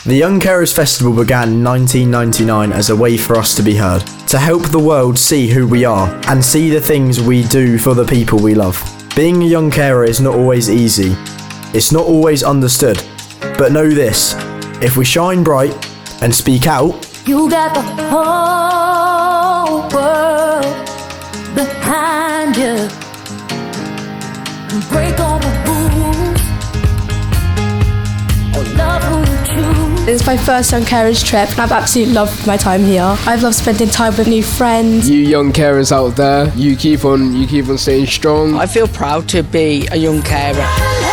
The Young Carers Festival began in 1999 as a way for us to be heard, to help the world see who we are and see the things we do for the people we love. Being a young carer is not always easy. It's not always understood. But know this, if we shine bright and speak out, you got the whole world behind you. Break all the rules, or love who you choose. It's my first Young Carers trip and I've absolutely loved my time here. I've loved spending time with new friends. You young carers out there, you keep on staying strong. I feel proud to be a young carer.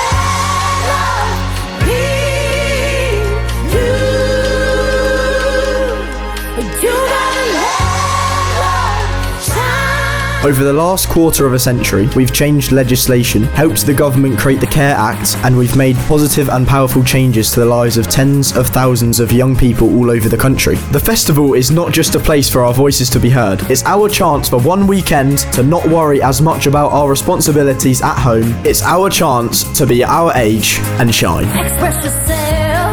Over the last quarter of a century, we've changed legislation, helped the government create the CARE Act, and we've made positive and powerful changes to the lives of tens of thousands of young people all over the country. The festival is not just a place for our voices to be heard, it's our chance for one weekend to not worry as much about our responsibilities at home. It's our chance to be our age and shine. Express yourself.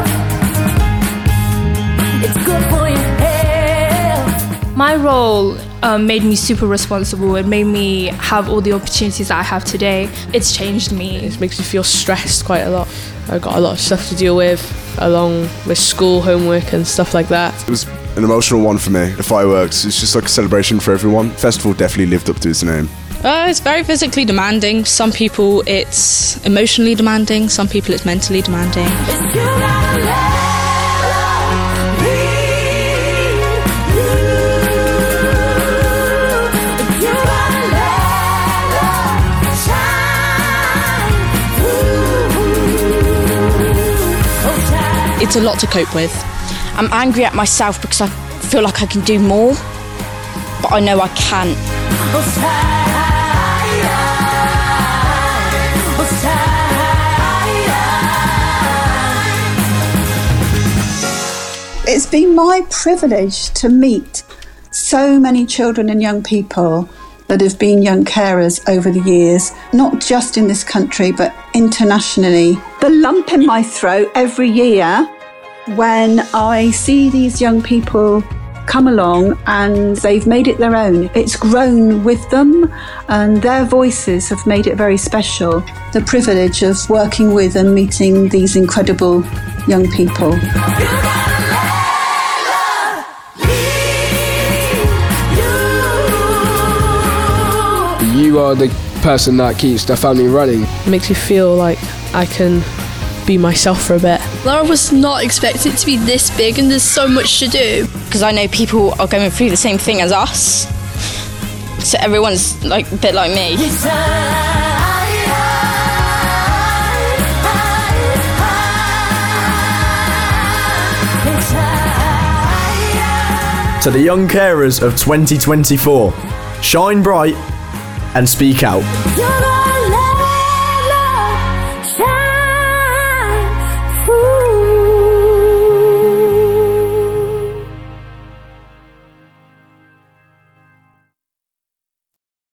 It's good for your health. My role made me super responsible. It made me have all the opportunities that I have today. It's changed me. It makes me feel stressed quite a lot. I've got a lot of stuff to deal with, along with school, homework and stuff like that. It was an emotional one for me. The fireworks, it's just like a celebration for everyone. The festival definitely lived up to its name. It's very physically demanding. Some people it's emotionally demanding, some people it's mentally demanding. It's a lot to cope with. I'm angry at myself because I feel like I can do more, but I know I can't. It's been my privilege to meet so many children and young people that have been young carers over the years, not just in this country, but internationally. The lump in my throat every year when I see these young people come along and they've made it their own. It's grown with them and their voices have made it very special. The privilege of working with and meeting these incredible young people. You are the person that keeps the family running. It makes me feel like I can be myself for a bit. Laura was not expected to be this big and there's so much to do. Because I know people are going through the same thing as us. So everyone's like a bit like me. To the young carers of 2024, shine bright and speak out.